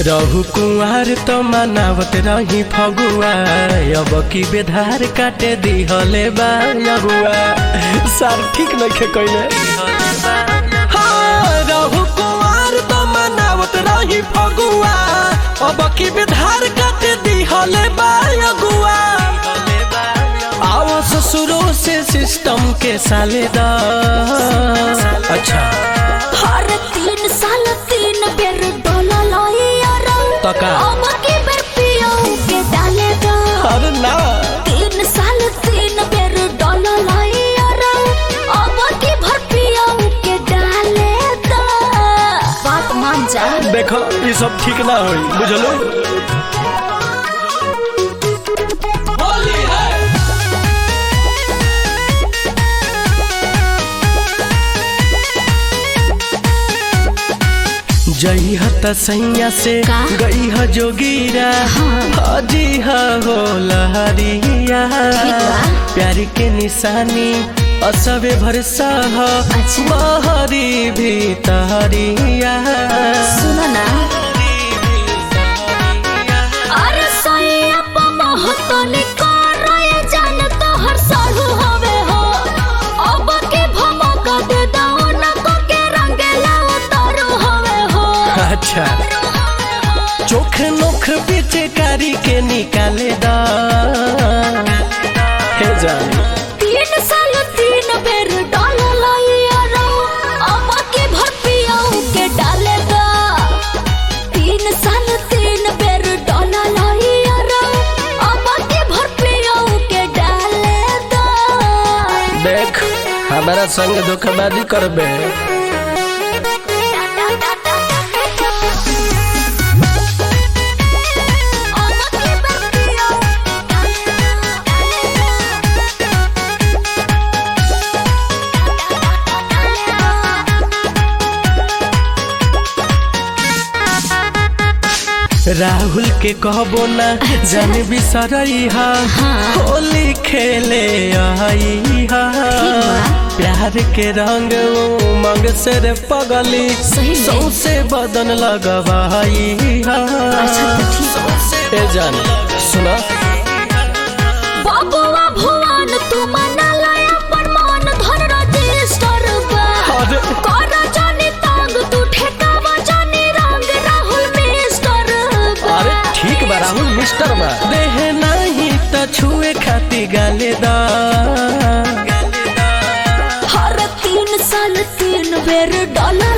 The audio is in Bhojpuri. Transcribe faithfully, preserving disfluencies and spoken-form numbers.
रहु कुंवार तो मनावत रही फगुआ अब की बेधार काटे दिहले बा अगुआ सार ठीक नइखे कइले। हाँ रहु कुंवार तो मनावत रही फगुआ अब की बेधार काटे दिहले बा अगुआ। आओ ससुरों से सिस्टम के साले दा। अच्छा हर तीन साल तीन बेर डोला लाई तका अब की बेर पियो के डाले दा। अरे ना तीन साल तीन बेर डोला लाई अब की भर पियो के डाले दा। बात मान जा। देखो ये सब ठीक ना होई बुझलो। जई हत सैया से गई ह जोगीरा हजी हो लहरिया प्यारी के निशानी असबे भरसा महरी भी तहरिया। सुनो ना अरे सैया महतनी करे जान तो हर साल हवे हो अब के भमक दे दाओ न को के रंगेला उतारो हवे हो। अच्छा चोख नोख पीछे कारी के निकाले दा। हे जानी तीन साल तीन बेर डाल लाइया अब के भर पियाऊ के डाले दा। तीन साल तीन बेर डाल लाइया अब के भर पियाऊ के डाले दा। देख हमारा संग धोखाबाजी करबे राहुल के कहबो ना जान बिसरई हा होली खेले आई हा प्यार के रंग उमंग से रे पगली सौसे बदन लगवाई हा। ए जान सुना बाबुआ भुवन तू मना लाया पर मन धन रजिस्टर बा कर जानी तांग तू ठेकावा जानी रंग राहुल मिस्टर बा। अरे ठीक बा राहुल मिस्टर बा देह नहीं त छुए खाती गाले दा। हर तीन साल तीन बेर डॉलर